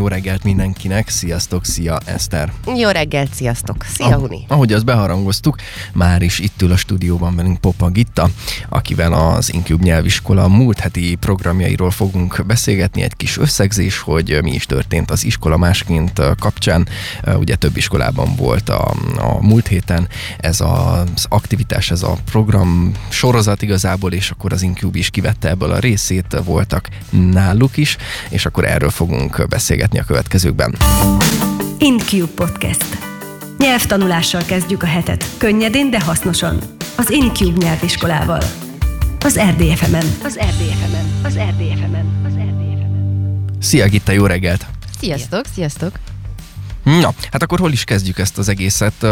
jó reggelt mindenkinek. Sziasztok, szia Eszter. Jó reggelt, sziasztok. Szia Huni. Ahogy azt beharangoztuk, már is itt ül a stúdióban velünk Popa Gitta, akivel az Incube nyelviskola múlt heti programjairól fogunk beszélgetni. Egy kis összegzés, hogy mi is történt az iskola másként kapcsán. Ugye több iskolában volt a múlt héten ez az aktivitás, ez a program sorozat igazából, és akkor az Incube is kivette ebből a részét, voltak náluk is, és akkor erről fogunk beszélgetni a következőkben. Incube Podcast. Nyelvtanulással kezdjük a hetet. Könnyedén, de hasznosan. Az Incube nyelviskolával. Az RDFM-en. Szia Gitta, jó reggelt! Sziasztok, sziasztok! Na, hát akkor hol is kezdjük ezt az egészet?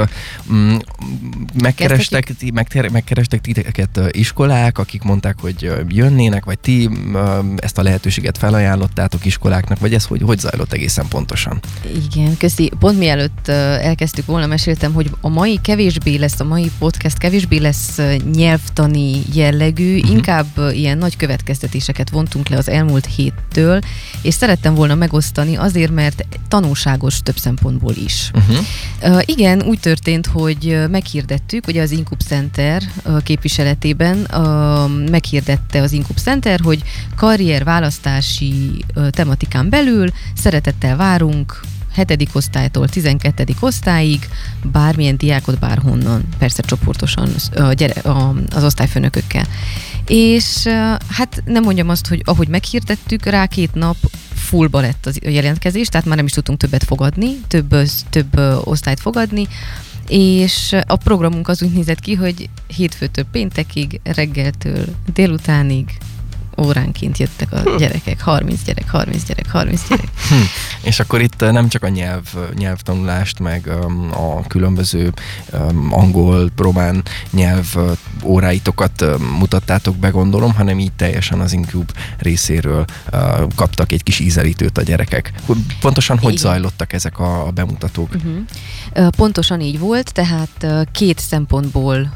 Megkerestek titeket iskolák, akik mondták, hogy jönnének, vagy ti ezt a lehetőséget felajánlottátok iskoláknak, vagy ez hogy zajlott egészen pontosan? Igen, köszi. Pont mielőtt elkezdtük volna, meséltem, hogy a mai podcast kevésbé lesz nyelvtani jellegű, inkább ilyen nagy következtetéseket vontunk le az elmúlt héttől, és szerettem volna megosztani azért, mert tanulságos több szempontból is. Igen, úgy történt, hogy meghirdettük, ugye az Incube Center képviseletében meghirdette az Incube Center, hogy karrierválasztási tematikán belül szeretettel várunk 7. osztálytól 12. osztályig bármilyen diákot bárhonnan, persze csoportosan az osztályfőnökökkel. És hát nem mondjam azt, hogy ahogy meghirdettük, rá 2 nap fullba lett a jelentkezés, tehát már nem is tudtunk többet fogadni, több osztályt fogadni, és a programunk az úgy nézett ki, hogy hétfőtől péntekig, reggeltől délutánig óránként jöttek a gyerekek, 30 gyerek. És akkor itt nem csak a nyelvtanulást, meg a különböző angol, román nyelv óráitokat mutattátok be, gondolom, hanem így teljesen az Incube részéről kaptak egy kis ízelítőt a gyerekek. Pontosan hogy zajlottak ezek a bemutatók? Pontosan így volt, tehát 2 szempontból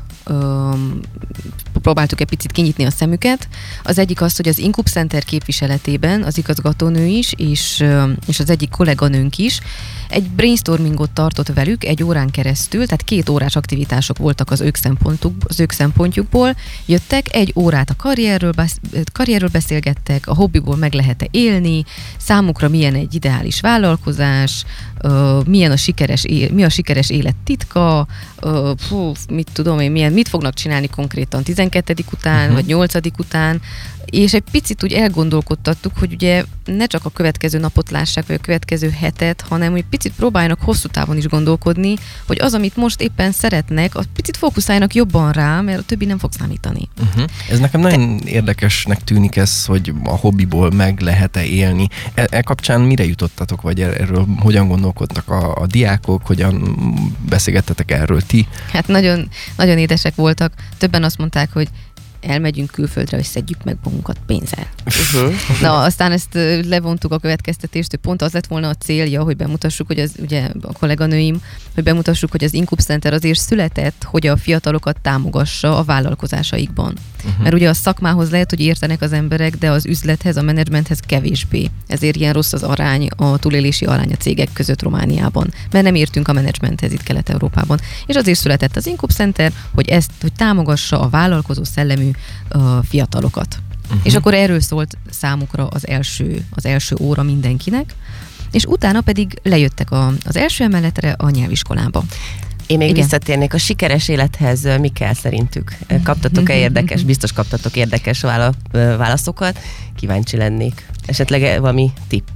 próbáltuk egy picit kinyitni a szemüket. Az egyik az, hogy az Incube Center képviseletében az igazgatónő is, és az egyik kolléganőnk is egy brainstormingot tartott velük 1 órán keresztül, tehát 2 órás aktivitások voltak az ők szempontjukból. Jöttek, 1 órát a karrierről beszélgettek, a hobbiból meg lehet-e élni, számukra milyen egy ideális vállalkozás, mi a sikeres élet titka, mit tudom én, mit fognak csinálni konkrétan 12. után, vagy 8. után, és egy picit úgy elgondolkodtattuk, hogy ugye ne csak a következő napot lássák, vagy a következő hetet, hanem hogy picit próbáljanak hosszú távon is gondolkodni, hogy az, amit most éppen szeretnek, az picit fókuszáljanak jobban rá, mert a többi nem fog számítani. Ez nekem nagyon érdekesnek tűnik ez, hogy a hobbiból meg lehet-e élni. E kapcsán mire jutottatok, vagy erről hogyan gondolkodtak a diákok, hogyan beszélgettetek erről ti? Hát nagyon, nagyon édesek voltak. Többen azt mondták, hogy elmegyünk külföldre, hogy szedjük meg magunkat pénzzel. Na, aztán ezt levontuk a következtetést, hogy pont az lett volna a célja, hogy bemutassuk, hogy ugye a kolléganőim, hogy bemutassuk, hogy az Incube Center azért született, hogy a fiatalokat támogassa a vállalkozásaikban. Mert ugye a szakmához lehet, hogy értenek az emberek, de az üzlethez, a menedzsmenthez kevésbé. Ezért ilyen rossz az arány, a túlélési arány a cégek között Romániában. Mert nem értünk a menedzsmenthez itt Kelet-Európában. És azért született az Incube Center, hogy támogassa a vállalkozó szellemű fiatalokat. És akkor erről szólt számukra az első óra mindenkinek, és utána pedig lejöttek az első emeletre a nyelviskolába. Én még visszatérnék a sikeres élethez, mi kell szerintük? Biztos kaptatok érdekes válaszokat, kíváncsi lennék. Esetleg valami tipp?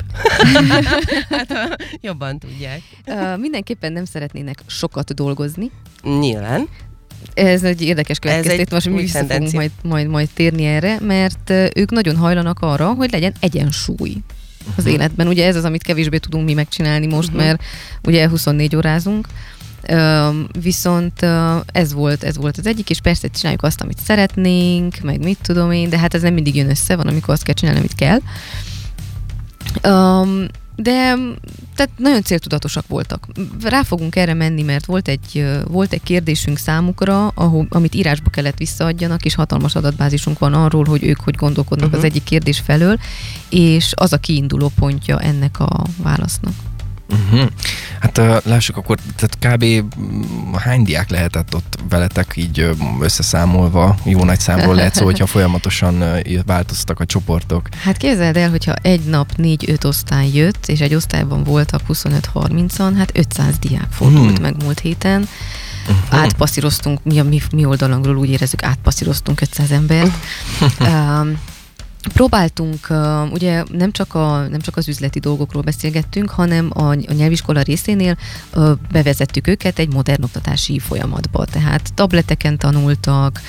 Hát, jobban tudják. Mindenképpen nem szeretnének sokat dolgozni. Nyilván. Ez egy érdekes következtetés, most mi vissza fogunk majd térni erre, mert ők nagyon hajlanak arra, hogy legyen egyensúly az életben. Ugye ez az, amit kevésbé tudunk mi megcsinálni most, mert ugye 24 órázunk, viszont ez volt az egyik, és persze csináljuk azt, amit szeretnénk, meg mit tudom én, de hát ez nem mindig jön össze, van, amikor azt kell csinálni, amit kell. De tehát nagyon céltudatosak voltak. Rá fogunk erre menni, mert volt egy kérdésünk számukra, amit írásba kellett visszaadjanak, és hatalmas adatbázisunk van arról, hogy ők hogy gondolkodnak az egyik kérdés felől, és az a kiinduló pontja ennek a válasznak. Hát lássuk akkor, tehát kb. Hány diák lehetett ott veletek így összeszámolva, jó nagy számról lehet szó, hogyha folyamatosan változtak a csoportok? Hát képzeld el, hogyha egy nap 4-5 osztály jött, és egy osztályban voltak 25-30-an, hát 500 diák fordult meg múlt héten. Átpasszíroztunk, mi oldalunkról úgy érezzük, átpasszíroztunk 500 embert. Próbáltunk, ugye nem csak az üzleti dolgokról beszélgettünk, hanem a nyelviskola részénél bevezettük őket egy modern oktatási folyamatba. Tehát tableteken tanultak,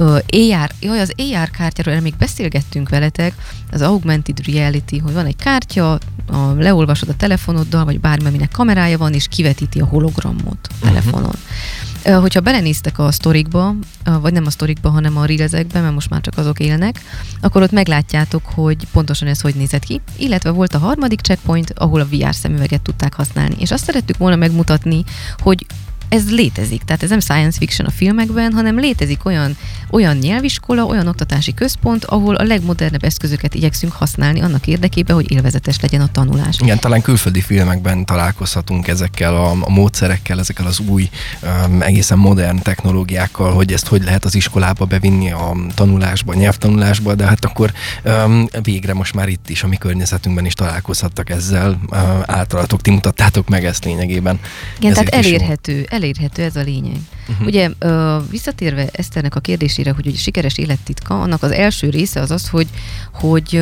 az AR kártyáról még beszélgettünk veletek, az augmented reality, hogy van egy kártya, leolvasod a telefonoddal, vagy bármi, aminek kamerája van, és kivetíti a hologramot a telefonon. Hogyha belenéztek a sztorikba, vagy nem a sztorikba, hanem a reelezekbe, mert most már csak azok élnek, akkor ott meglátjátok, hogy pontosan ez hogy nézett ki, illetve volt a harmadik checkpoint, ahol a VR szemüveget tudták használni. És azt szerettük volna megmutatni, hogy ez létezik. Tehát ez nem science fiction a filmekben, hanem létezik olyan nyelviskola, olyan oktatási központ, ahol a legmodernebb eszközöket igyekszünk használni annak érdekében, hogy élvezetes legyen a tanulás. Igen, talán külföldi filmekben találkozhatunk ezekkel a módszerekkel, ezekkel az új, egészen modern technológiákkal, hogy ezt hogy lehet az iskolába bevinni a tanulásba, a nyelvtanulásba, de hát akkor végre most már itt is, a mi környezetünkben is találkozhattak ezzel. Általatok, ti mutattátok meg ezt lényegében. Igen, tehát elérhető, ez a lényeg. Ugye visszatérve Eszternek a kérdésére, hogy a sikeres élettitka, annak az első része az, hogy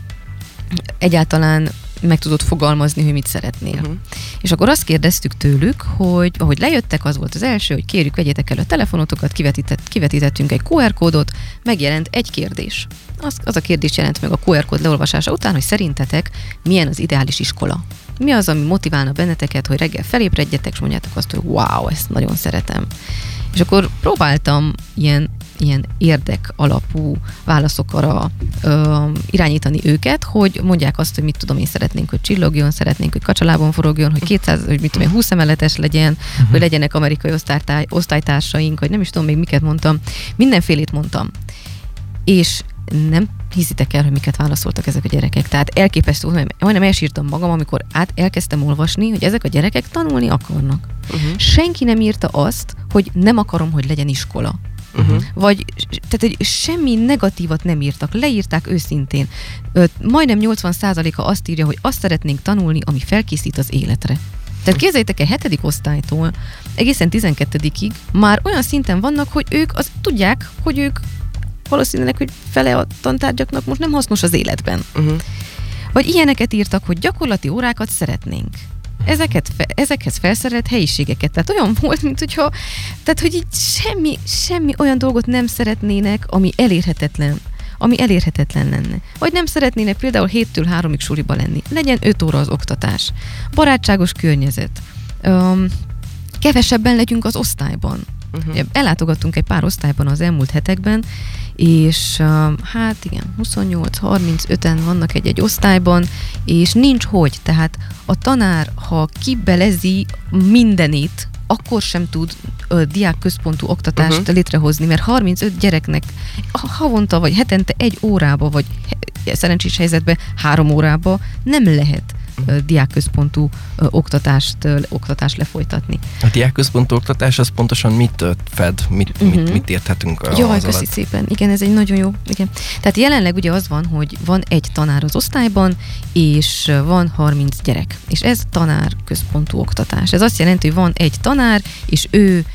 egyáltalán meg tudod fogalmazni, hogy mit szeretnél. És akkor azt kérdeztük tőlük, hogy ahogy lejöttek, az volt az első, hogy kérjük, vegyétek el a telefonotokat, kivetítettünk egy QR kódot, megjelent egy kérdés. Az a kérdés jelent meg a QR kód leolvasása után, hogy szerintetek milyen az ideális iskola. Mi az, ami motiválna benneteket, hogy reggel felébredjetek, és mondjátok azt, hogy wow, ezt nagyon szeretem. És akkor próbáltam ilyen érdek alapú válaszokra irányítani őket, hogy mondják azt, hogy mit tudom én, szeretnénk, hogy csillogjon, szeretnénk, hogy kacsalában forogjon, hogy 20 emeletes legyen, hogy legyenek amerikai osztálytársaink, vagy nem is tudom még miket mondtam. Mindenfélét mondtam. És nem hiszitek el, hogy miket válaszoltak ezek a gyerekek. Tehát elképesztő, majdnem elsírtam magam, amikor elkezdtem olvasni, hogy ezek a gyerekek tanulni akarnak. Senki nem írta azt, hogy nem akarom, hogy legyen iskola. Vagy, tehát semmi negatívat nem írtak, leírták őszintén. Majdnem 80%-a azt írja, hogy azt szeretnénk tanulni, ami felkészít az életre. Tehát képzeljétek el 7. osztálytól egészen 12-ig már olyan szinten vannak, hogy ők azt tudják, hogy ők valószínűleg, hogy fele a tantárgyaknak most nem hasznos az életben. Vagy ilyeneket írtak, hogy gyakorlati órákat szeretnénk. Ezekhez felszerelt helyiségeket. Tehát olyan volt, mint hogyha, tehát hogy így semmi olyan dolgot nem szeretnének, ami elérhetetlen lenne. Vagy nem szeretnének például 7-től 3-ig suliba lenni. Legyen 5 óra az oktatás. Barátságos környezet. Kevesebben legyünk az osztályban. Ellátogattunk egy pár osztályban az elmúlt hetekben, és hát igen, 28-35-en vannak egy osztályban, és nincs hogy. Tehát a tanár, ha kibelezi mindenit, akkor sem tud diákközpontú oktatást létrehozni, mert 35 gyereknek havonta vagy hetente 1 órába, vagy szerencsés helyzetben 3 órába nem lehet diákközpontú oktatást lefolytatni. A diákközpontú oktatás az pontosan mit fed? Mit érthetünk Jaj, köszi szépen. Igen, ez egy nagyon jó. Igen. Tehát jelenleg ugye az van, hogy van egy tanár az osztályban, és van 30 gyerek. És ez tanárközpontú oktatás. Ez azt jelenti, hogy van egy tanár, és ő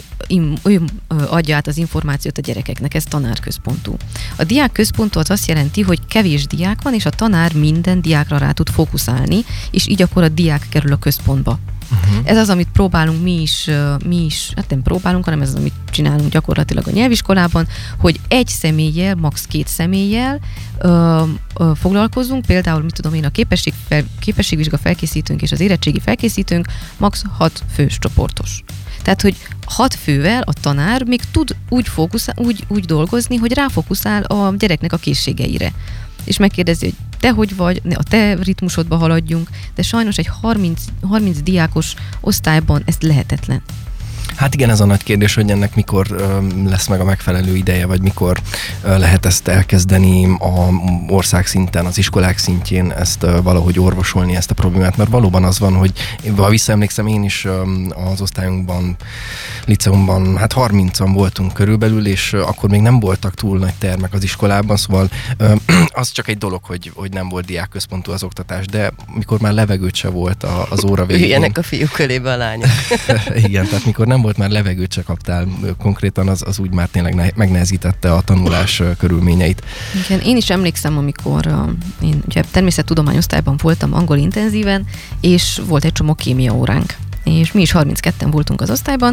adja át az információt a gyerekeknek, ez tanárközpontú. A diákközpontú az azt jelenti, hogy kevés diák van, és a tanár minden diákra rá tud fókuszálni, és így akkor a diák kerül a központba. Ez az, amit próbálunk mi is, hát nem próbálunk, hanem ez az, amit csinálunk gyakorlatilag a nyelviskolában, hogy egy személlyel, max. 2 személlyel foglalkozunk, például, mit tudom én, a képességvizsga felkészítőnk és az érettségi felkészítőnk max. 6 fős csoportos. Tehát, hogy 6 fővel a tanár még tud úgy dolgozni, hogy ráfókuszál a gyereknek a készségeire. És megkérdezi, hogy te hogy vagy, a te ritmusodba haladjunk, de sajnos egy 30 diákos osztályban ez lehetetlen. Hát igen, ez a nagy kérdés, hogy ennek mikor lesz meg a megfelelő ideje, vagy mikor lehet ezt elkezdeni a ország szinten, az iskolák szintjén ezt valahogy orvosolni, ezt a problémát, mert valóban az van, hogy ha visszaemlékszem, én is az osztályunkban, liceumban, hát 30-an voltunk körülbelül, és akkor még nem voltak túl nagy termek az iskolában, szóval az csak egy dolog, hogy nem volt diákközpontú az oktatás, de mikor már levegőt se volt az óra végén. Üljenek a fiúk kölébe a lányok. Igen, tehát mikor nem volt már levegőt se kaptál, konkrétan az úgy már tényleg megnehezítette a tanulás körülményeit. Igen, én is emlékszem, amikor én ugye természettudomány osztályban voltam angol intenzíven, és volt egy csomó kémia óránk. És mi is 32-en voltunk az osztályban,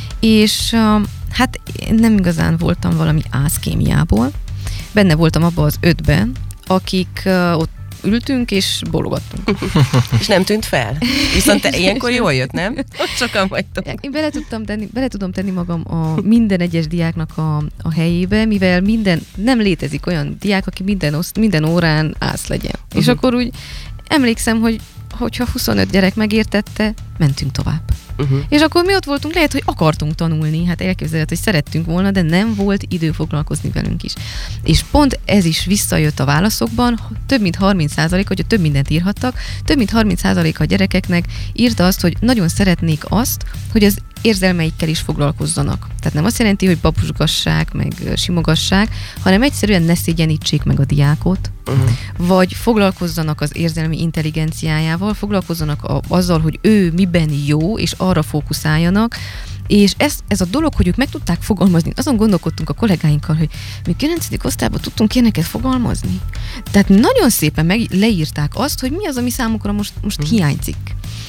és hát én nem igazán voltam valami ászkémiából. Benne voltam abban az 5-ben, akik ott ültünk és bologattunk. És nem tűnt fel? Viszont te ilyenkor jól jött, nem? Ott sokan vagytok. Én bele tudom tenni magam a minden egyes diáknak a helyébe, mivel nem létezik olyan diák, aki minden órán ász legyen. És akkor úgy emlékszem, hogyha 25 gyerek megértette, mentünk tovább. És akkor mi ott voltunk, lehet, hogy akartunk tanulni, hát elképzelhető, hogy szerettünk volna, de nem volt idő foglalkozni velünk is. És pont ez is visszajött a válaszokban, több mint 30%, hogyha több mindent írhattak, több mint 30% a gyerekeknek írta azt, hogy nagyon szeretnék azt, hogy az érzelmeikkel is foglalkozzanak. Tehát nem azt jelenti, hogy babusgassák, meg simogassák, hanem egyszerűen ne szégyenítsék meg a diákot, vagy foglalkozzanak az érzelmi intelligenciájával, foglalkozzanak azzal, hogy ő miben jó, és arra fókuszáljanak, és ez a dolog, hogy ők meg tudták fogalmazni, azon gondolkodtunk a kollégáinkkal, hogy mi 9. osztályban tudtunk ilyeneket fogalmazni. Tehát nagyon szépen leírták azt, hogy mi az, ami számukra most hiányzik.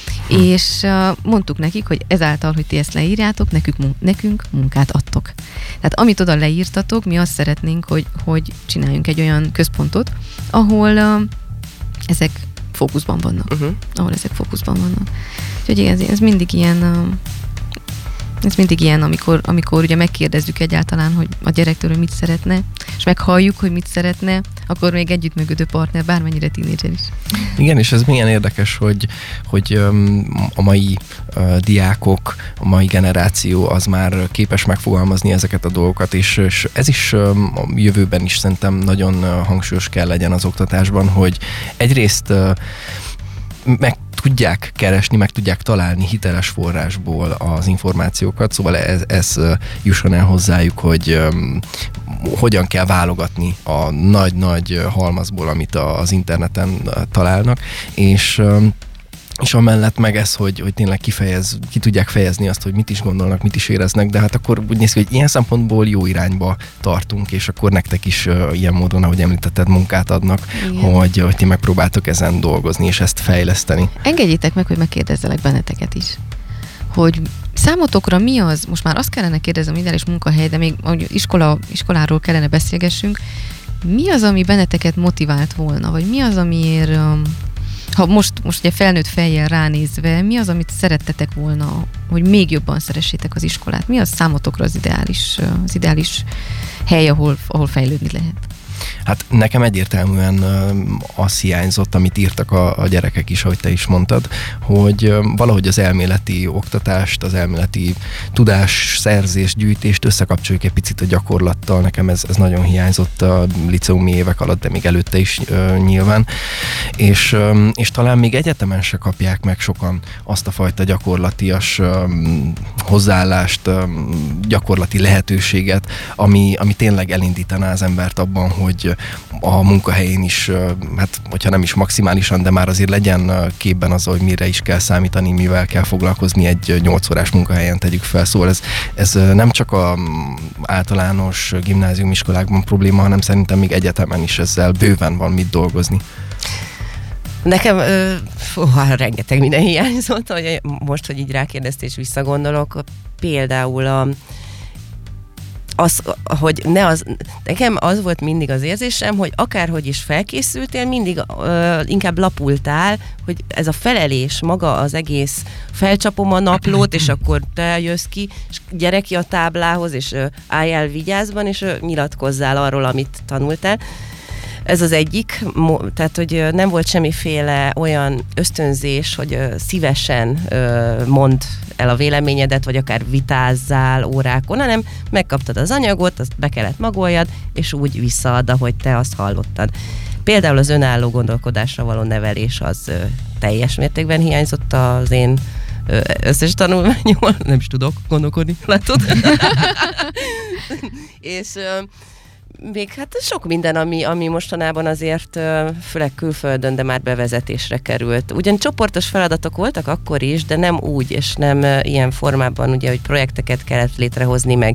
És mondtuk nekik, hogy ezáltal, hogy ti ezt leírjátok, nekünk munkát adtok. Tehát amit oda leírtatok, mi azt szeretnénk, hogy csináljunk egy olyan központot, ahol ezek fókuszban vannak. Úgyhogy ez mindig ilyen, amikor ugye megkérdezzük egyáltalán, hogy a gyerektől hogy mit szeretne, és meghalljuk, hogy mit szeretne, akkor még együttműködő partner, bármennyire tínédzser is. Igen, és ez milyen érdekes, hogy a mai diákok, a mai generáció az már képes megfogalmazni ezeket a dolgokat, és ez is a jövőben is szerintem nagyon hangsúlyos kell legyen az oktatásban, hogy egyrészt meg tudják keresni, meg tudják találni hiteles forrásból az információkat, szóval ez jusson el hozzájuk, hogy hogyan kell válogatni a nagy-nagy halmazból, amit az interneten találnak, és amellett meg ez, hogy tényleg ki tudják fejezni azt, hogy mit is gondolnak, mit is éreznek, de hát akkor úgy néz ki, hogy ilyen szempontból jó irányba tartunk, és akkor nektek is ilyen módon, ahogy említetted, munkát adnak, hogy ti megpróbáltok ezen dolgozni, és ezt fejleszteni. Engedjétek meg, hogy megkérdezzelek benneteket is, hogy számotokra mi az, most már azt kellene kérdezem, ideális munkahely, de még iskoláról kellene beszélgessünk, mi az, ami benneteket motivált volna, vagy mi az, amiért ha most ugye felnőtt fejjel ránézve, mi az, amit szerettetek volna, hogy még jobban szeressétek az iskolát? Mi az számotokra az ideális hely, ahol fejlődni lehet? Hát nekem egyértelműen az hiányzott, amit írtak a gyerekek is, ahogy te is mondtad, hogy valahogy az elméleti oktatást, az elméleti tudásszerzést, gyűjtést összekapcsoljuk egy picit a gyakorlattal. Nekem ez nagyon hiányzott a liceumi évek alatt, de még előtte is nyilván. És talán még egyetemen se kapják meg sokan azt a fajta gyakorlatias hozzáállást, gyakorlati lehetőséget, ami tényleg elindítaná az embert abban, hogy a munkahelyén is, hát hogyha nem is maximálisan, de már azért legyen képben az, hogy mire is kell számítani, mivel kell foglalkozni egy 8 órás munkahelyen, tegyük fel. Szóval ez nem csak az általános gimnáziumiskolákban probléma, hanem szerintem még egyetemen is ezzel bőven van mit dolgozni. Nekem rengeteg minden hiányzott, hogy most, hogy így rákérdeztél és visszagondolok, például nekem az volt mindig az érzésem, hogy akárhogy is felkészültél, mindig inkább lapultál, hogy ez a felelés, maga az egész, felcsapom a naplót, és akkor te jössz ki, és gyere ki a táblához, és állj el vigyázban, és nyilatkozzál arról, amit tanultál. Ez az egyik, tehát hogy nem volt semmiféle olyan ösztönzés, hogy szívesen mondd el a véleményedet, vagy akár vitázzál órákon, hanem megkaptad az anyagot, azt be kellett magoljad, és úgy visszaad, ahogy te azt hallottad. Például az önálló gondolkodásra való nevelés az teljes mértékben hiányzott az én összes tanulmányommal, nem is tudok gondolkodni, látod? És még hát sok minden, ami mostanában azért főleg külföldön, de már bevezetésre került. Ugyan csoportos feladatok voltak akkor is, de nem úgy, és nem ilyen formában, ugye, hogy projekteket kellett létrehozni, meg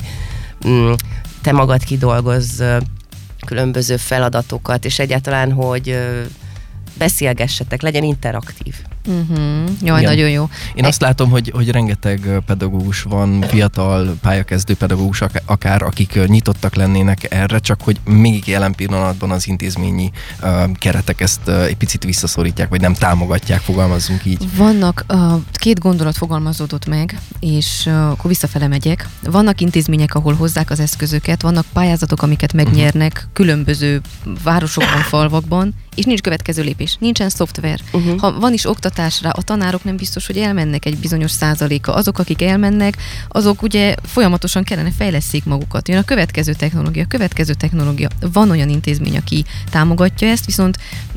te magad kidolgozz különböző feladatokat, és egyáltalán, hogy beszélgessetek, legyen interaktív. Jaj, igen. Nagyon jó. Én azt látom, hogy rengeteg pedagógus van, fiatal pályakezdő pedagógus akár, akik nyitottak lennének erre, csak hogy még jelen pillanatban az intézményi keretek ezt egy picit visszaszorítják, vagy nem támogatják, fogalmazzunk így. Vannak, két gondolat fogalmazódott meg, és akkor visszafele megyek. Vannak intézmények, ahol hozzák az eszközöket, vannak pályázatok, amiket megnyernek különböző városokban, falvakban, és nincs következő lépés, nincsen szoftver. Ha van is oktatásra, a tanárok nem biztos, hogy elmennek egy bizonyos százaléka. Azok, akik elmennek, azok ugye folyamatosan kellene fejlesszék magukat. Jön a következő technológia. Van olyan intézmény, aki támogatja ezt, viszont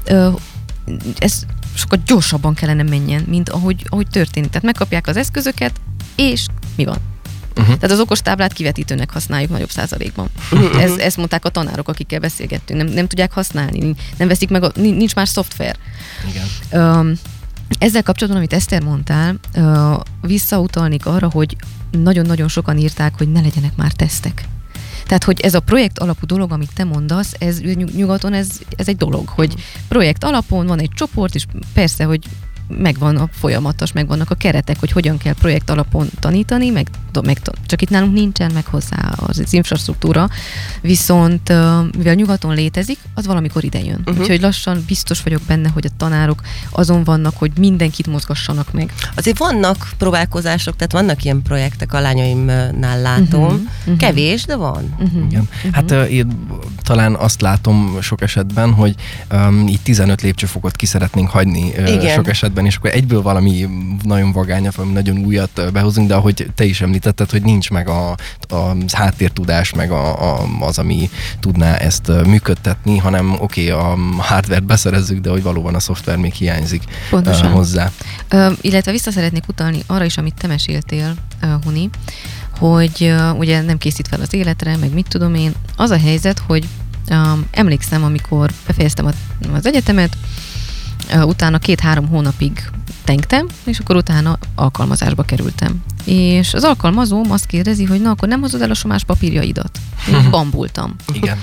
ez sokkal gyorsabban kellene menjen, mint ahogy történik. Tehát megkapják az eszközöket, és mi van? Tehát az okostáblát kivetítőnek használjuk nagyobb százalékban. Ezt mondták a tanárok, akikkel beszélgettünk. Nem tudják használni, nem veszik meg, nincs más szoftver. Igen. Ezzel kapcsolatban, amit Eszter mondtál, visszautalnék arra, hogy nagyon-nagyon sokan írták, hogy ne legyenek már tesztek. Tehát, hogy ez a projekt alapú dolog, amit te mondasz, ez nyugaton ez egy dolog, hogy projekt alapon van egy csoport, és persze, hogy megvan a folyamatos, megvannak a keretek, hogy hogyan kell projekt alapon tanítani, meg csak itt nálunk nincsen meg hozzá az infrastruktúra, viszont mivel nyugaton létezik, az valamikor ide jön. Úgyhogy lassan biztos vagyok benne, hogy a tanárok azon vannak, hogy mindenkit mozgassanak meg. Azért vannak próbálkozások, tehát vannak ilyen projektek, a lányaimnál látom. Kevés, de van. Igen. Hát én talán azt látom sok esetben, hogy így 15 lépcsőfokot ki szeretnénk hagyni sok esetben, és akkor egyből valami nagyon vagányat, valami nagyon újat behozunk, de ahogy te is említetted, hogy nincs meg a háttértudás, meg az, ami tudná ezt működtetni, hanem a hardware-t beszerezzük, de hogy valóban a szoftver még hiányzik hozzá. Illetve vissza szeretnék utalni arra is, amit te meséltél, Huni, hogy ugye nem készít fel az életre, meg mit tudom én. Az a helyzet, hogy emlékszem, amikor befejeztem az egyetemet, utána 2-3 hónapig tengtem, és akkor utána alkalmazásba kerültem. És az alkalmazóm azt kérdezi, hogy na, akkor nem hozod el a somás papírjaidat. Én bambultam. Igen.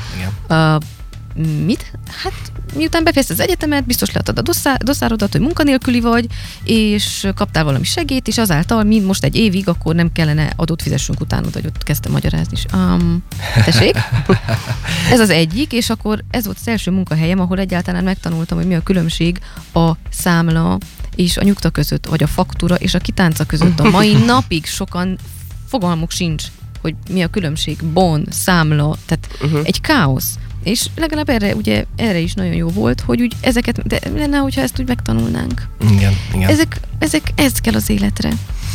Mit? Hát miután befejezted az egyetemet, biztos leadtad a doszárodat, hogy munkanélküli vagy, és kaptál valami segélyt, és azáltal, mint most egy évig, akkor nem kellene adót fizessünk utánod, hogy ott kezdtem magyarázni is. Tessék? Ez az egyik, és akkor ez volt az első munkahelyem, ahol egyáltalán megtanultam, hogy mi a különbség a számla és a nyugta között, vagy a faktúra és a kitánca között. A mai napig sokan fogalmuk sincs, hogy mi a különbség, bon, számla, tehát egy káosz. És legalább erre is nagyon jó volt, hogy úgy ezeket, de lenne, hogyha ezt úgy megtanulnánk. Igen. Ez kell az életre.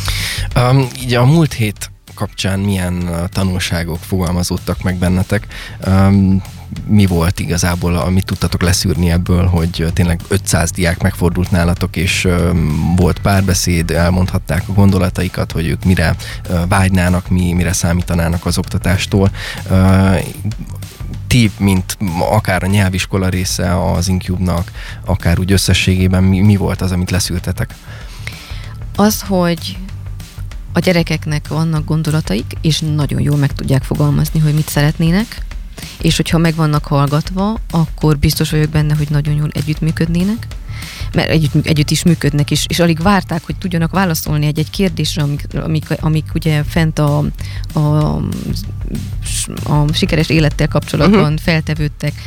Így a múlt hét kapcsán milyen tanulságok fogalmazódtak meg bennetek? Mi volt igazából, amit tudtatok leszűrni ebből, hogy tényleg 500 diák megfordult nálatok, és volt párbeszéd, elmondhatták a gondolataikat, hogy ők mire vágynának, mire számítanának az oktatástól. Ti, mint akár a nyelviskola része az InCube-nak, akár úgy összességében, mi volt az, amit leszűrtetek? Az, hogy a gyerekeknek vannak gondolataik, és nagyon jól meg tudják fogalmazni, hogy mit szeretnének, és hogyha meg vannak hallgatva, akkor biztos vagyok benne, hogy nagyon jól együttműködnének, mert együtt is működnek, és alig várták, hogy tudjanak válaszolni egy kérdésre, amik ugye fent a sikeres élettel kapcsolatban feltevődtek,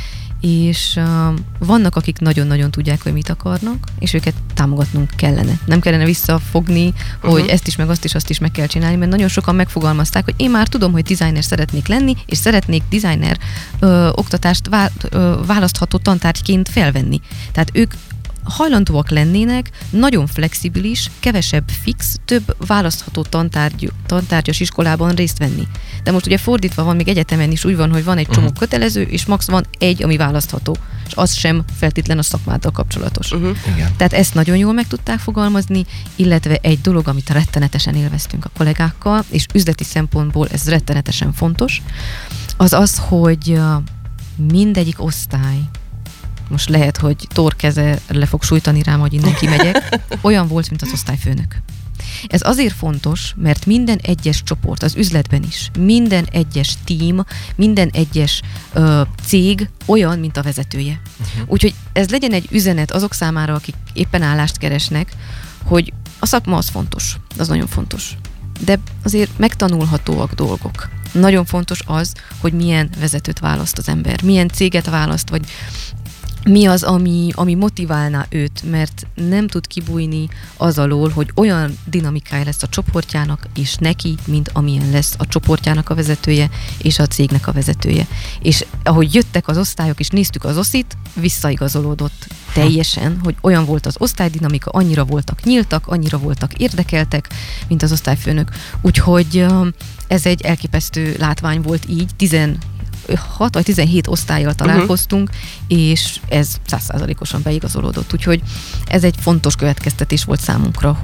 és vannak, akik nagyon-nagyon tudják, hogy mit akarnak, és őket támogatnunk kellene. Nem kellene visszafogni, hogy ezt is, meg azt is meg kell csinálni, mert nagyon sokan megfogalmazták, hogy én már tudom, hogy designer szeretnék lenni, és szeretnék designer oktatást választható tantárgyként felvenni. Tehát ők hajlandóak lennének, nagyon flexibilis, kevesebb fix, több választható tantárgyas iskolában részt venni. De most ugye fordítva van, még egyetemen is úgy van, hogy van egy csomó kötelező, és max van egy, ami választható. És az sem feltétlen a szakmáddal kapcsolatos. Igen. Tehát ezt nagyon jól meg tudták fogalmazni, illetve egy dolog, amit rettenetesen élveztünk a kollégákkal, és üzleti szempontból ez rettenetesen fontos, az az, hogy mindegyik osztály, most lehet, hogy torkeze le fog sújtani rám, hogy innen kimegyek, olyan volt, mint az osztályfőnök. Ez azért fontos, mert minden egyes csoport, az üzletben is, minden egyes team, minden egyes cég olyan, mint a vezetője. Úgyhogy ez legyen egy üzenet azok számára, akik éppen állást keresnek, hogy a szakma az fontos, az nagyon fontos. De azért megtanulhatóak dolgok. Nagyon fontos az, hogy milyen vezetőt választ az ember, milyen céget választ, vagy mi az, ami motiválná őt, mert nem tud kibújni az alól, hogy olyan dinamikája lesz a csoportjának, és neki, mint amilyen lesz a csoportjának a vezetője, és a cégnek a vezetője. És ahogy jöttek az osztályok, és néztük az oszit, visszaigazolódott teljesen, hogy olyan volt az osztálydinamika, annyira voltak nyíltak, annyira voltak érdekeltek, mint az osztályfőnök. Úgyhogy ez egy elképesztő látvány volt így, 16 vagy 17 osztállyal találkoztunk, és ez 100%-osan beigazolódott. Úgyhogy ez egy fontos következtetés volt számunkra,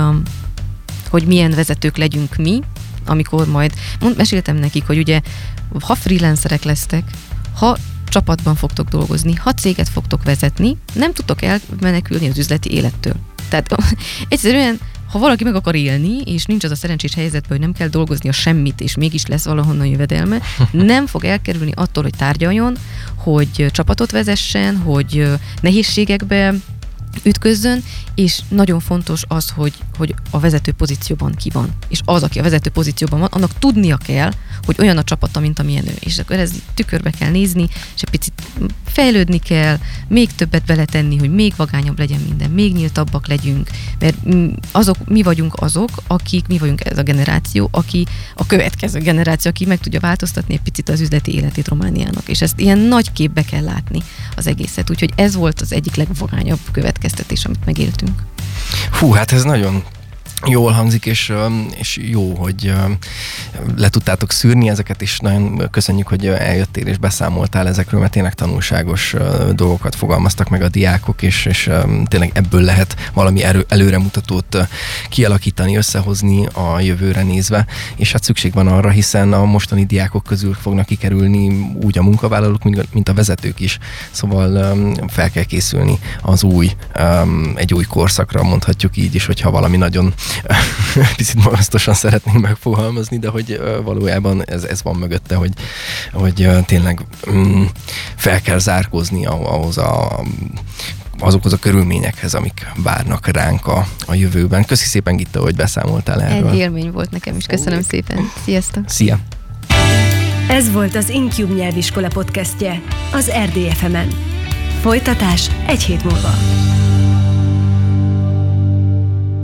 hogy milyen vezetők legyünk mi, amikor majd, meséltem nekik, hogy ugye, ha freelancerek lesztek, ha csapatban fogtok dolgozni, ha céget fogtok vezetni, nem tudtok elmenekülni az üzleti élettől. Tehát egyszerűen, ha valaki meg akar élni, és nincs az a szerencsés helyzetben, hogy nem kell dolgoznia semmit, és mégis lesz valahonnan jövedelme, nem fog elkerülni attól, hogy tárgyaljon, hogy csapatot vezessen, hogy nehézségekbe ütközzön, és nagyon fontos az, hogy a vezető pozícióban ki van. És az, aki a vezető pozícióban van, annak tudnia kell, hogy olyan a csapata, mint amilyen ő. És akkor ez tükörbe kell nézni, és egy picit fejlődni kell, még többet beletenni, hogy még vagányabb legyen minden, még nyíltabbak legyünk, mert mi vagyunk mi vagyunk ez a generáció, aki a következő generáció, aki meg tudja változtatni egy picit az üzleti életét Romániának. És ezt ilyen nagy képbe kell látni az egészet. Úgyhogy ez volt az egyik legvagányabb következtetés, amit megéltünk. Hú, hát ez nagyon jól hangzik, és jó, hogy le tudtátok szűrni ezeket, és nagyon köszönjük, hogy eljöttél és beszámoltál ezekről, mert tényleg tanulságos dolgokat fogalmaztak meg a diákok, és tényleg ebből lehet valami előremutatót kialakítani, összehozni a jövőre nézve, és hát szükség van arra, hiszen a mostani diákok közül fognak kikerülni úgy a munkavállalók, mint a vezetők is, szóval fel kell készülni az egy új korszakra, mondhatjuk így is, hogyha valami nagyon picit magasztosan szeretnénk megfogalmazni, de hogy valójában ez van mögötte, hogy tényleg fel kell zárkózni azokhoz a körülményekhez, amik várnak ránk a jövőben. Köszi szépen, Gitta, hogy beszámoltál erről. Egy élmény volt nekem is, köszönöm szépen. Sziasztok! Szia! Ez volt az InCube nyelviskola podcastje az RDFM-en. Folytatás egy hét múlva.